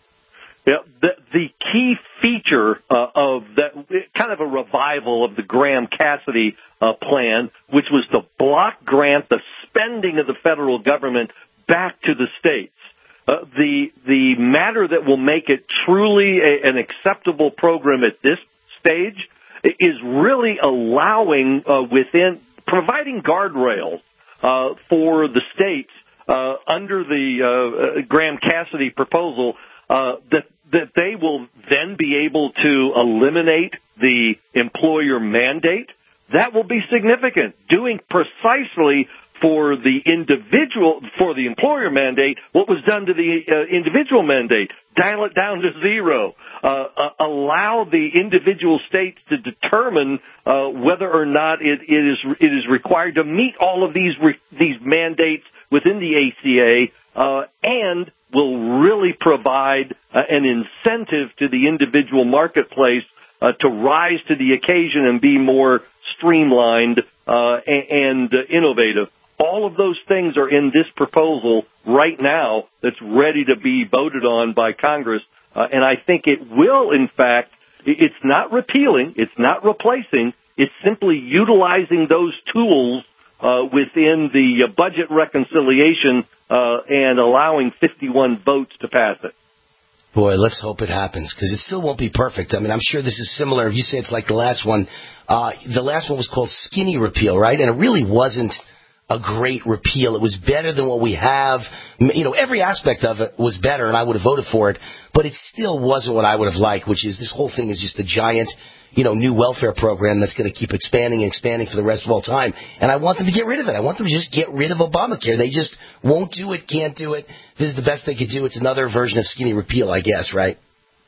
Yeah, the, the key feature uh, of that, kind of a revival of the Graham Cassidy uh, plan, which was to block grant the spending of the federal government back to the states. Uh, the the matter that will make it truly a, an acceptable program at this stage is really allowing uh, within providing guardrails uh, for the states uh, under the uh, Graham Cassidy proposal uh, that that they will then be able to eliminate the employer mandate. That will be significant, doing precisely for the individual, for the employer mandate, what was done to the uh, individual mandate. Dial it down to zero. Uh, uh, allow the individual states to determine uh, whether or not it, it is it is required to meet all of these re- these mandates within the A C A, uh, and will really provide uh, an incentive to the individual marketplace uh, to rise to the occasion and be more streamlined uh, and, and uh, innovative. All of those things are in this proposal right now that's ready to be voted on by Congress. Uh, and I think it will, in fact, it's not repealing, it's not replacing, it's simply utilizing those tools uh, within the uh, budget reconciliation uh, and allowing fifty-one votes to pass it. Boy, let's hope it happens, because it still won't be perfect. I mean, I'm sure this is similar. You say it's like the last one. Uh, the last one was called skinny repeal, right? And it really wasn't a great repeal. It was better than what we have. You know, every aspect of it was better, and I would have voted for it, but it still wasn't what I would have liked, which is this whole thing is just a giant, you know, new welfare program that's going to keep expanding and expanding for the rest of all time. And I want them to get rid of it. I want them to just get rid of Obamacare. They just won't do it, can't do it. This is the best they could do. It's another version of skinny repeal, I guess, right?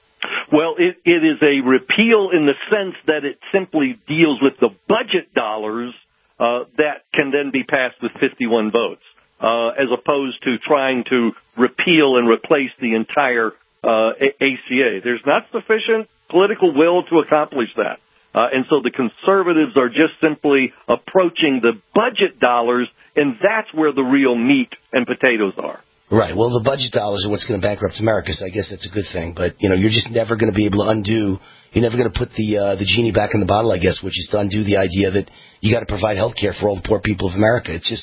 Well, it, it is a repeal in the sense that it simply deals with the budget dollars Uh, that can then be passed with fifty-one votes, uh, as opposed to trying to repeal and replace the entire uh, A C A. There's not sufficient political will to accomplish that. Uh, and so the conservatives are just simply approaching the budget dollars, and that's where the real meat and potatoes are. Right. Well, the budget dollars are what's going to bankrupt America, so I guess that's a good thing. But, you know, you're just never going to be able to undo, you're never going to put the uh, the genie back in the bottle, I guess, which is to undo the idea that you got to provide health care for all the poor people of America. It's just,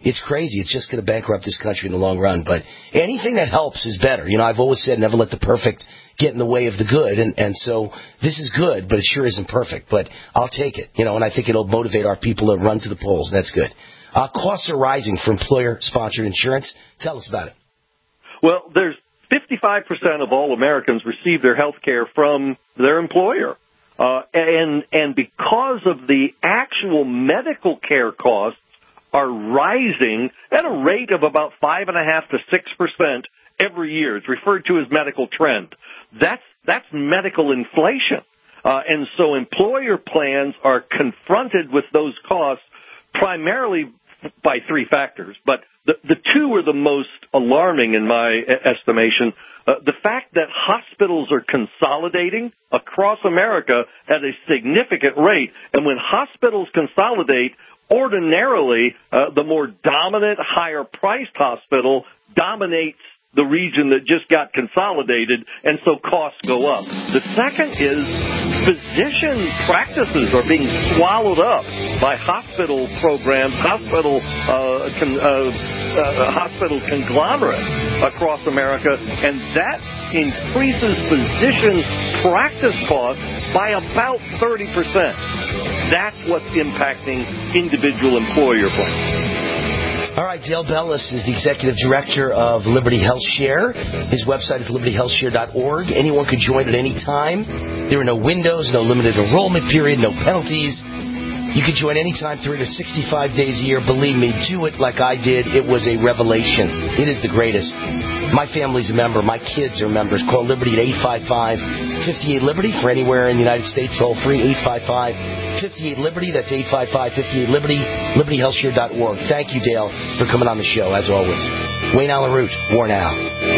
it's crazy. It's just going to bankrupt this country in the long run. But anything that helps is better. You know, I've always said never let the perfect get in the way of the good. And, and so this is good, but it sure isn't perfect. But I'll take it, you know, and I think it'll motivate our people to run to the polls. That's good. Uh, costs are rising for employer-sponsored insurance. Tell us about it. Well, there's fifty-five percent of all Americans receive their health care from their employer. Uh, and, and because of the actual medical care costs are rising at a rate of about five and a half to six percent every year. It's referred to as medical trend. That's, that's medical inflation. Uh, and so employer plans are confronted with those costs primarily by three factors, but the, the two are the most alarming in my estimation. Uh, the fact that hospitals are consolidating across America at a significant rate, and when hospitals consolidate, ordinarily uh, the more dominant, higher-priced hospital dominates the region that just got consolidated, and so costs go up. The second is physician practices are being swallowed up by hospital programs, hospital uh, con, uh, uh, hospital conglomerates across America, and that increases physician practice costs by about thirty percent. That's what's impacting individual employer plans. All right, Dale Bellis is the executive director of Liberty Health Share. His website is liberty health share dot org. Anyone could join at any time. There are no windows, no limited enrollment period, no penalties. You can join anytime, three hundred sixty-five days a year. Believe me, do it like I did. It was a revelation. It is the greatest. My family's a member. My kids are members. Call Liberty at eight five five, five eight, Liberty for anywhere in the United States. Toll free, eight five five, five eight, Liberty. That's eight five five, five eight, Liberty. liberty health share dot org. Thank you, Dale, for coming on the show, as always. Wayne Allyn Root, War Now.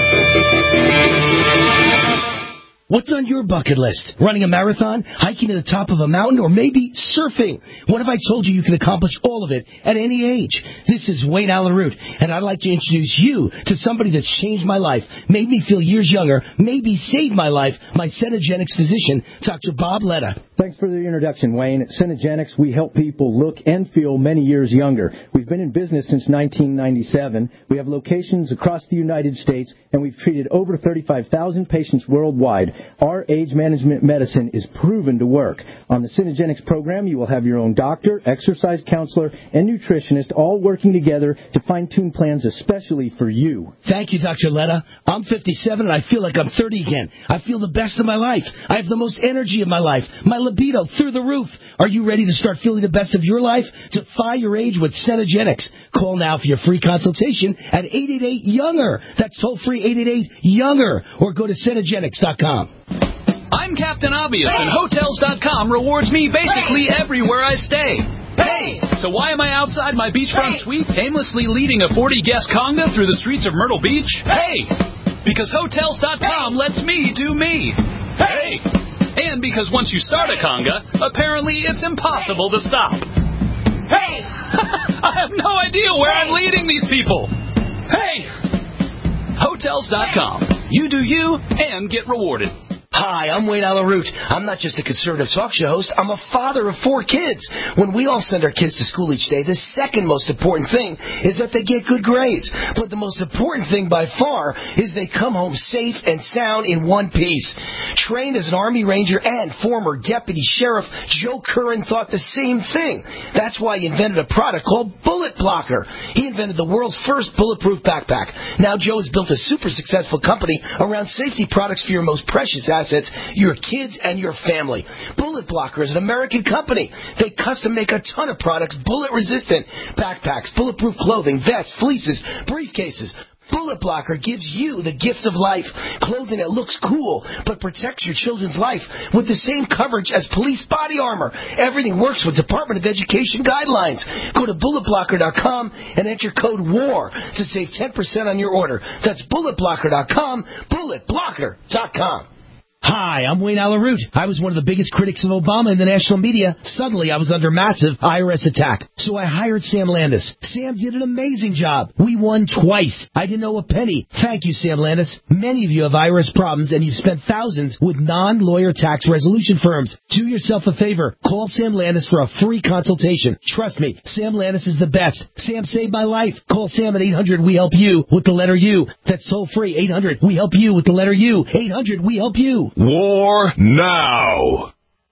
What's on your bucket list? Running a marathon, hiking to the top of a mountain, or maybe surfing? What if I told you you can accomplish all of it at any age? This is Wayne Allyn Root, and I'd like to introduce you to somebody that's changed my life, made me feel years younger, maybe saved my life, my Cenegenics physician, Doctor Bob Letta. Thanks for the introduction, Wayne. At Cenegenics, we help people look and feel many years younger. We've been in business since nineteen ninety-seven. We have locations across the United States, and we've treated over thirty-five thousand patients worldwide. Our age management medicine is proven to work. On the Cenegenics program, you will have your own doctor, exercise counselor, and nutritionist all working together to fine-tune plans especially for you. Thank you, Doctor Letta. I'm fifty-seven, and I feel like I'm thirty again. I feel the best of my life. I have the most energy of my life. My libido through the roof. Are you ready to start feeling the best of your life? Defy your age with Cenegenics. Call now for your free consultation at eight eight eight, younger. That's toll-free eight eight eight, younger. Or go to Cenegenics dot com. I'm Captain Obvious, and Hotels dot com rewards me basically everywhere I stay. Hey! So why am I outside my beachfront suite aimlessly leading a forty-guest conga through the streets of Myrtle Beach? Hey! Because Hotels dot com lets me do me. Hey! And because once you start a conga, apparently it's impossible to stop. Hey! I have no idea where I'm leading these people. Hey! Hotels dot com. You do you and get rewarded. Hi, I'm Wayne Allyn Root. I'm not just a conservative talk show host. I'm a father of four kids. When we all send our kids to school each day, the second most important thing is that they get good grades. But the most important thing by far is they come home safe and sound in one piece. Trained as an Army Ranger and former Deputy Sheriff, Joe Curran thought the same thing. That's why he invented a product called Bullet Blocker. He invented the world's first bulletproof backpack. Now Joe has built a super successful company around safety products for your most precious assets. Assets, your kids and your family. Bullet Blocker is an American company. They custom make a ton of products bullet resistant. Backpacks, bulletproof clothing, vests, fleeces, briefcases. Bullet Blocker gives you the gift of life. Clothing that looks cool, but protects your children's life with the same coverage as police body armor. Everything works with Department of Education guidelines. Go to bullet blocker dot com and enter code WAR to save ten percent on your order. That's bullet blocker dot com, bullet blocker dot com. Hi, I'm Wayne Alaroot. I was one of the biggest critics of Obama in the national media. Suddenly, I was under massive I R S attack. So I hired Sam Landis. Sam did an amazing job. We won twice. I didn't owe a penny. Thank you, Sam Landis. Many of you have I R S problems, and you've spent thousands with non-lawyer tax resolution firms. Do yourself a favor. Call Sam Landis for a free consultation. Trust me, Sam Landis is the best. Sam saved my life. Call Sam at eight hundred we help you with the letter U. That's toll free. eight hundred we help you with the letter U. eight hundred we help you. War now.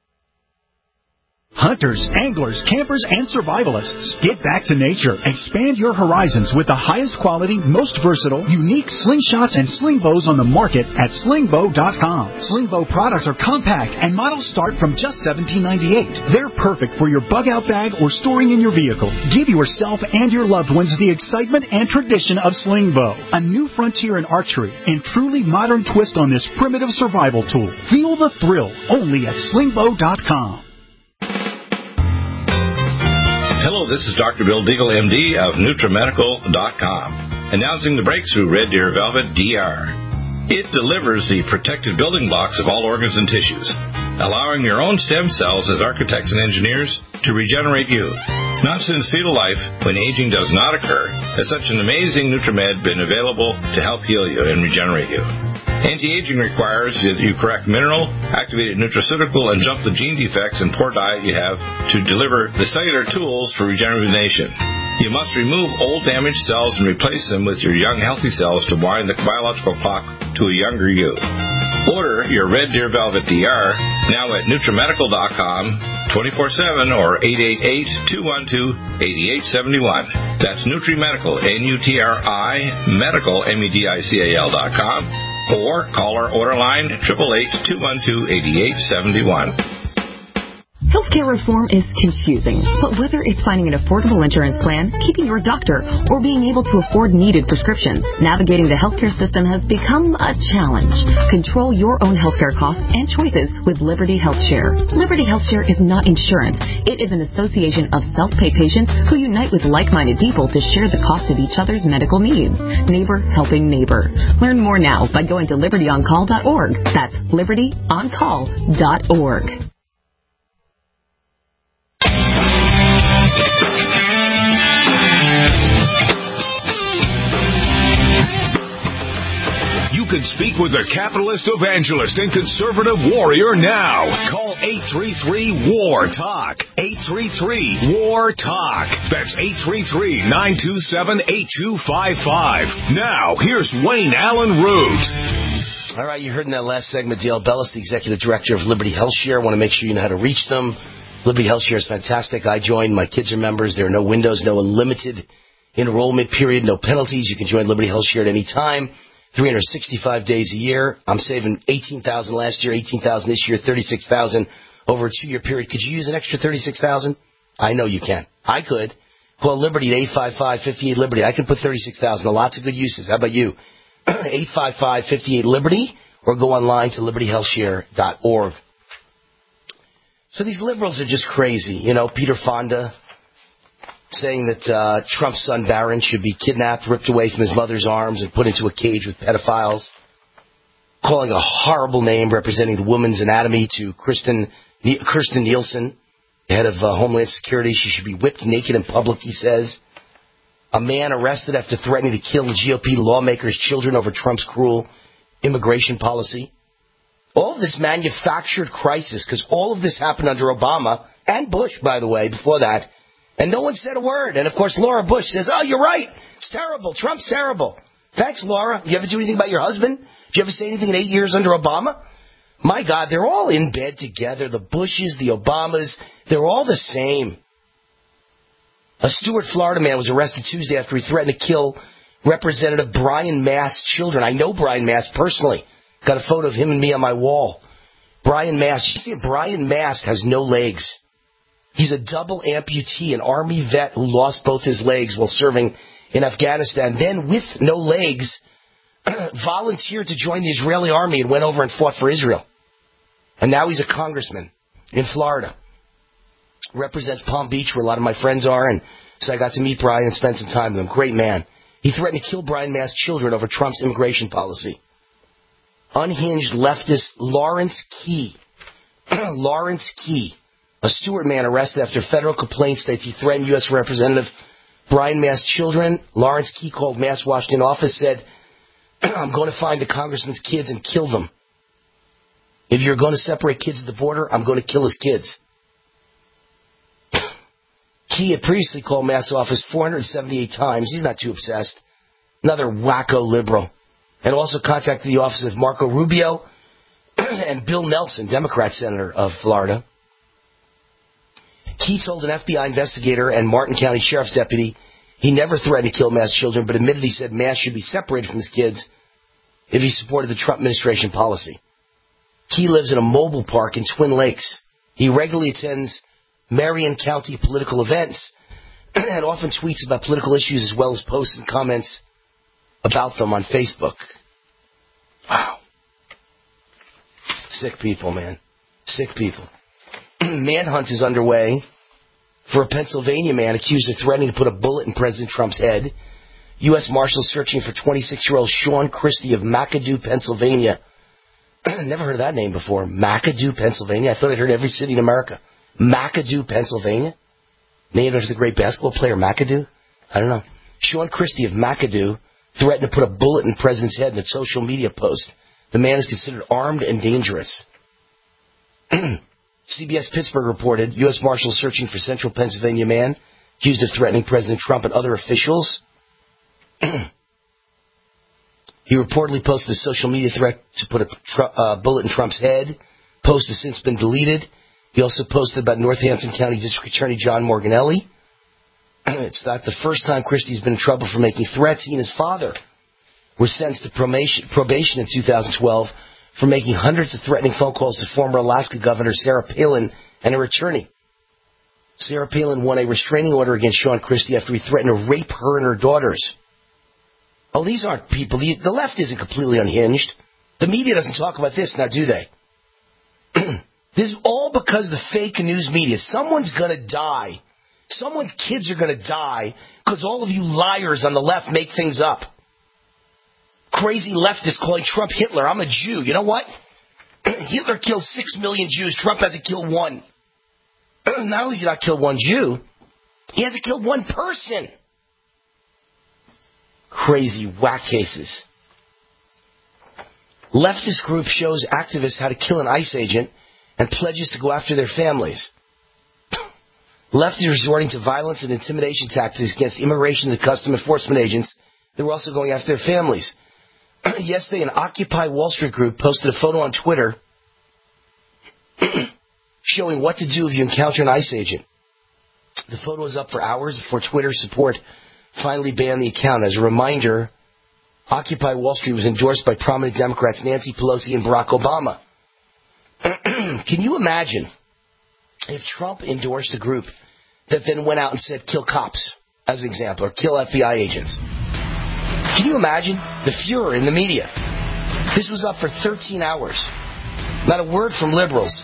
Hunters, anglers, campers, and survivalists. Get back to nature. Expand your horizons with the highest quality, most versatile, unique slingshots and sling bows on the market at sling bow dot com. Sling bow products are compact and models start from just seventeen ninety-eight. They're perfect for your bug out bag or storing in your vehicle. Give yourself and your loved ones the excitement and tradition of sling bow, a new frontier in archery and truly modern twist on this primitive survival tool. Feel the thrill only at sling bow dot com. Hello, this is Doctor Bill Deagle, M D of Nutrimedical dot com, announcing the breakthrough Red Deer Velvet D R. It delivers the protective building blocks of all organs and tissues, allowing your own stem cells as architects and engineers to regenerate you. Not since fetal life, when aging does not occur, has such an amazing Nutrimed been available to help heal you and regenerate you. Anti-aging requires that you correct mineral, activated nutraceutical, and jump the gene defects and poor diet you have to deliver the cellular tools for rejuvenation. You must remove old damaged cells and replace them with your young healthy cells to wind the biological clock to a younger you. Order your Red Deer Velvet D R now at Nutrimedical dot com, twenty-four seven or eight eight eight, two one two, eight eight seven one. That's Nutrimedical, N U T R I, medical, M E D I C A L dot com. Or call our order line, eight eight eight, two one two, eight eight seven one. Healthcare reform is confusing, but whether it's finding an affordable insurance plan, keeping your doctor, or being able to afford needed prescriptions, navigating the healthcare system has become a challenge. Control your own healthcare costs and choices with Liberty HealthShare. Liberty HealthShare is not insurance. It is an association of self-pay patients who unite with like-minded people to share the cost of each other's medical needs. Neighbor helping neighbor. Learn more now by going to liberty on call dot org. That's liberty on call dot org. You can speak with a capitalist evangelist and conservative warrior now. Call eight three three, W A R, TALK. eight three three, W A R, TALK. That's eight three three, nine two seven, eight two five five. Now, here's Wayne Allen Root. All right, you heard in that last segment, Dale Bellis, the executive director of Liberty HealthShare. I want to make sure you know how to reach them. Liberty HealthShare is fantastic. I joined. My kids are members. There are no windows, no unlimited enrollment period, no penalties. You can join Liberty HealthShare at any time, three hundred sixty-five days a year. I'm saving eighteen thousand dollars last year, eighteen thousand dollars this year, thirty-six thousand dollars over a two-year period. Could you use an extra thirty-six thousand dollars? I know you can. I could. Call Liberty at eight five five, five eight Liberty. I can put thirty-six thousand dollars. Lots of good uses. How about you? eight five five, five eight Liberty, or go online to liberty health share dot org. So these liberals are just crazy. You know, Peter Fonda saying that uh, Trump's son Barron should be kidnapped, ripped away from his mother's arms, and put into a cage with pedophiles. Calling a horrible name representing the woman's anatomy to Kristen, Kirsten Nielsen, head of uh, Homeland Security. She should be whipped naked in public, he says. A man arrested after threatening to kill G O P lawmakers' children over Trump's cruel immigration policy. All of this manufactured crisis, because all of this happened under Obama and Bush, by the way, before that. And no one said a word. And, of course, Laura Bush says, oh, you're right. It's terrible. Trump's terrible. Thanks, Laura. You ever do anything about your husband? Did you ever say anything in eight years under Obama? My God, they're all in bed together. The Bushes, the Obamas, they're all the same. A Stuart, Florida man was arrested Tuesday after he threatened to kill Representative Brian Mast's children. I know Brian Mast personally. Got a photo of him and me on my wall. Brian Mast. You see, it? Brian Mast has no legs. He's a double amputee, an Army vet who lost both his legs while serving in Afghanistan. Then, with no legs, volunteered to join the Israeli army and went over and fought for Israel. And now he's a congressman in Florida. Represents Palm Beach, where a lot of my friends are. And so I got to meet Brian and spend some time with him. Great man. He threatened to kill Brian Mast's children over Trump's immigration policy. unhinged leftist Lawrence Key. Lawrence Key, a Stewart man arrested after federal complaint states he threatened U S Representative Brian Mast's children. Lawrence Key called Mast Washington office, said, I'm going to find the congressman's kids and kill them. If you're going to separate kids at the border, I'm going to kill his kids. Key had previously called Mast's office four hundred seventy-eight times. He's not too obsessed. Another wacko liberal. And also contacted the office of Marco Rubio and Bill Nelson, Democrat senator of Florida. Key told an F B I investigator and Martin County Sheriff's deputy he never threatened to kill Mast's children, but admitted he said Mast should be separated from his kids if he supported the Trump administration policy. Key lives in a mobile park in Twin Lakes. He regularly attends Marion County political events and often tweets about political issues as well as posts and comments about them on Facebook. Wow. Sick people, man. Sick people. Manhunt is underway for a Pennsylvania man accused of threatening to put a bullet in President Trump's head. U S Marshals searching for twenty-six-year-old Sean Christie of McAdoo, Pennsylvania. Never heard of that name before. McAdoo, Pennsylvania. I thought I'd heard every city in America. McAdoo, Pennsylvania? Named after the great basketball player McAdoo? I don't know. Sean Christie of McAdoo threatened to put a bullet in the president's head in a social media post. The man is considered armed and dangerous. C B S Pittsburgh reported U S Marshals searching for Central Pennsylvania man accused of threatening President Trump and other officials. He reportedly posted a social media threat to put a tr- uh, bullet in Trump's head. Post has since been deleted. He also posted about Northampton County District Attorney John Morganelli. It's not the first time Christie's been in trouble for making threats. He and his father were sentenced to probation, probation in two thousand twelve for making hundreds of threatening phone calls to former Alaska Governor Sarah Palin and her attorney. Sarah Palin won a restraining order against Sean Christie after he threatened to rape her and her daughters. Oh, these aren't people. The, the left isn't completely unhinged. The media doesn't talk about this, now do they? This is all because of the fake news media. Someone's going to die. Someone's kids are going to die because all of you liars on the left make things up. Crazy leftists calling Trump Hitler. I'm a Jew. You know what? Hitler killed six million Jews. Trump hasn't killed one. Not only has he not killed one Jew, he hasn't killed one person. Crazy whack cases. Leftist group shows activists how to kill an ICE agent and pledges to go after their families. Leftists resorting to violence and intimidation tactics against immigration and custom enforcement agents. They were also going after their families. Yesterday, an Occupy Wall Street group posted a photo on Twitter showing what to do if you encounter an ICE agent. The photo was up for hours before Twitter support finally banned the account. As a reminder, Occupy Wall Street was endorsed by prominent Democrats Nancy Pelosi and Barack Obama. Can you imagine if Trump endorsed a group that then went out and said, kill cops, as an example, or kill F B I agents? Can you imagine the furor in the media? This was up for thirteen hours. Not a word from liberals.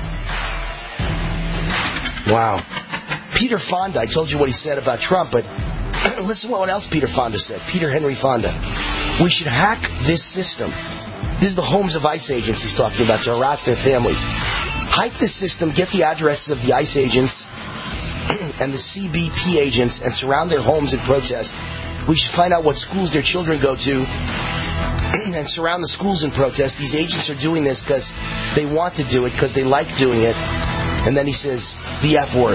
Wow. Peter Fonda, I told you what he said about Trump, but listen to what else Peter Fonda said. Peter Henry Fonda. We should hack this system. This is the homes of ICE agents he's talking about to harass their families. Hack the system, get the addresses of the ICE agents and the C B P agents and surround their homes in protest. We should find out what schools their children go to and surround the schools in protest. These agents are doing this because they want to do it, because they like doing it. And then he says the F word.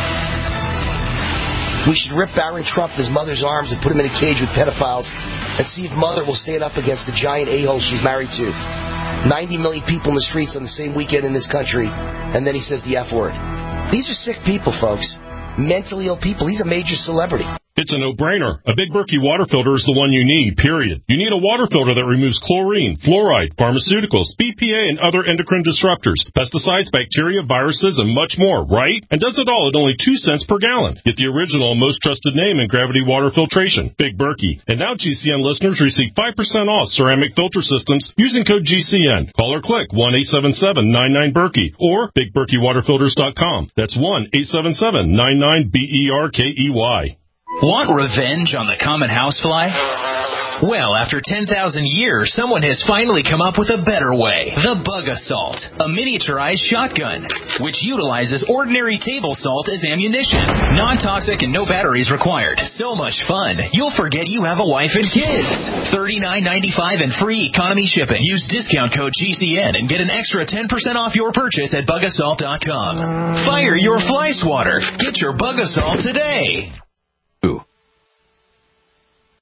We should rip Barron Trump from his mother's arms and put him in a cage with pedophiles and see if mother will stand up against the giant a-hole she's married to. ninety million people in the streets on the same weekend in this country. And then he says the F word. These are sick people, folks. Mentally ill people. He's a major celebrity. It's a no-brainer. A Big Berkey water filter is the one you need, period. You need a water filter that removes chlorine, fluoride, pharmaceuticals, B P A, and other endocrine disruptors, pesticides, bacteria, viruses, and much more, right? And does it all at only two cents per gallon. Get the original and most trusted name in gravity water filtration, Big Berkey. And now G C N listeners receive five percent off ceramic filter systems using code G C N. Call or click one eight seven seven nine nine Berkey or big berkey water filters dot com. That's one eight seven seven nine nine B E R K E Y. Want revenge on the common housefly? Well, after ten thousand years, someone has finally come up with a better way. The Bug Assault, a miniaturized shotgun, which utilizes ordinary table salt as ammunition. Non-toxic and no batteries required. So much fun, you'll forget you have a wife and kids. thirty-nine ninety-five and free economy shipping. Use discount code G C N and get an extra ten percent off your purchase at bug assault dot com. Fire your fly swatter. Get your Bug Assault today.